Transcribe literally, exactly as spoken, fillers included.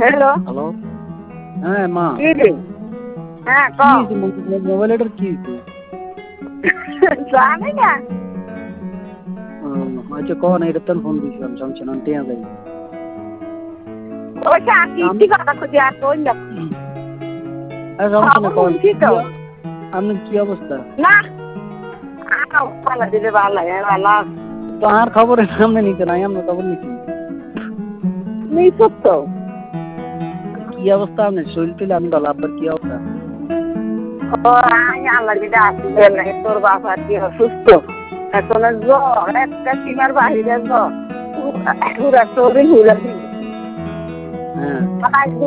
Hello hello হ্যাঁ মা কি রে হ্যাঁ কি কও হয়েছে মোবাইলটার কি হয়েছে? জানি না আচ্ছা কন এটা তো ফোন দিয়েছিলাম সমস্যা না টিয়া যাই ওইটা কি কথা খুঁজে আর কই না আর সমস্যা না কন বলছি তো আপনার কি অবস্থা? না আও পালা দিলে ভালো ভালো তো আর খবরের সামনে নিতে নাই আমরা খবর নিচ্ছি নিছুক তো কি অবস্থা আপনার শরীর টুলে আমি ভালো আপনার কি অবস্থা? ও আমি আল্লাহ দিদা আসি তোর বাবা কি অসুস্থ এখন জ্বর একটা সীমার বাহিরে জ্বর পুরা শরীর হুলা দিবে হ্যাঁ